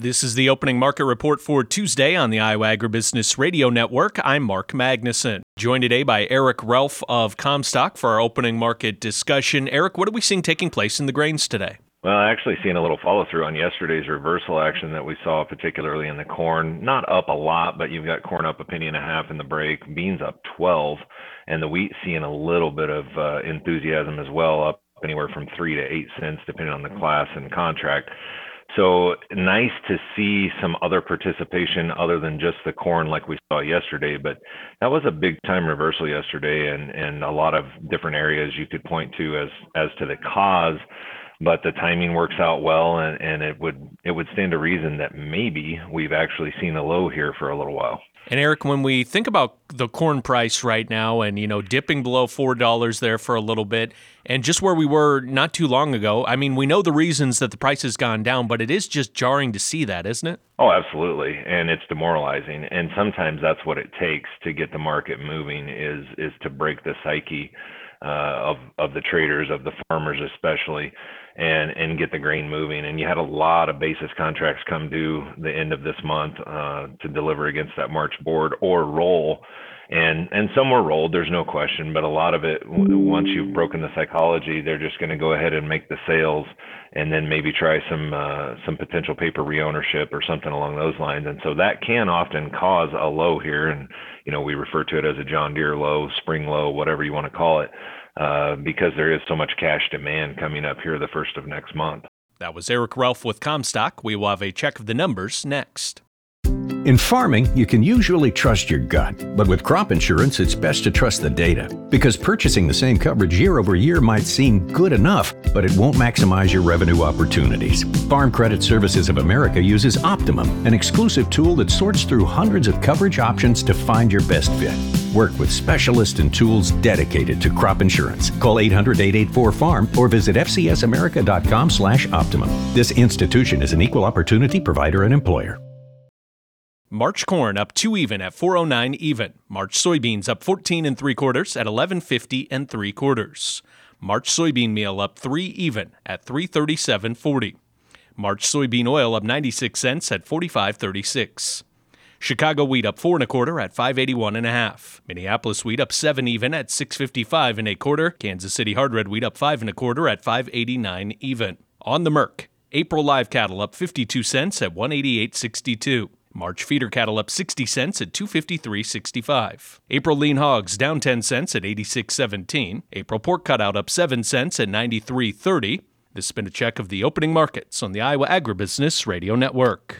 This is the opening market report for Tuesday on the Iowa Agribusiness Radio Network. I'm Mark Magnuson. Joined today by Eric Relf of Comstock for our opening market discussion. Eric, what are we seeing taking place in the grains today? Well, actually seeing a little follow-through on yesterday's reversal action that we saw, particularly in the corn. Not up a lot, but you've got corn up a penny and a half in the break, beans up 12, and the wheat seeing a little bit of enthusiasm as well, up anywhere from 3 to 8 cents, depending on the class and contract. So nice to see some other participation other than just the corn like we saw yesterday. But that was a big time reversal yesterday, and a lot of different areas you could point to as to the cause. But the timing works out well, and it would stand to reason that maybe we've actually seen a low here for a little while. And Eric, when we think about the corn price right now and, dipping below $4 there for a little bit and just where we were not too long ago, I mean, we know the reasons that the price has gone down, but it is just jarring to see that, isn't it? Oh, absolutely. And it's demoralizing. And sometimes that's what it takes to get the market moving is to break the psyche of the traders, of the farmers especially, and get the grain moving. And you had a lot of basis contracts come due the end of this month to deliver against that March board or roll. And some were rolled, there's no question, but a lot of it, once you've broken the psychology, they're just going to go ahead and make the sales and then maybe try some potential paper reownership or something along those lines. And so that can often cause a low here. And, we refer to it as a John Deere low, spring low, whatever you want to call it, because there is so much cash demand coming up here the first of next month. That was Eric Relf with Comstock. We will have a check of the numbers next. In farming, you can usually trust your gut, but with crop insurance, it's best to trust the data. Because purchasing the same coverage year over year might seem good enough, but it won't maximize your revenue opportunities. Farm Credit Services of America uses Optimum, an exclusive tool that sorts through hundreds of coverage options to find your best fit. Work with specialists and tools dedicated to crop insurance. Call 800-884-FARM or visit fcsamerica.com/optimum. This institution is an equal opportunity provider and employer. March corn up 2 even at 409 even. March soybeans up 14 3/4 at 1150 3/4. March soybean meal up 3 even at 337.40. March soybean oil up 96 cents at 45.36. Chicago wheat up 4 1/4 at 581 1/2. Minneapolis wheat up 7 even at 655 1/4. Kansas City hard red wheat up 5 1/4 at 589 even. On the Merc, April live cattle up 52 cents at 188.62. March feeder cattle up 60 cents at 253.65. April lean hogs down 10 cents at 86.17. April pork cutout up 7 cents at 93.30. This has been a check of the opening markets on the Iowa Agribusiness Radio Network.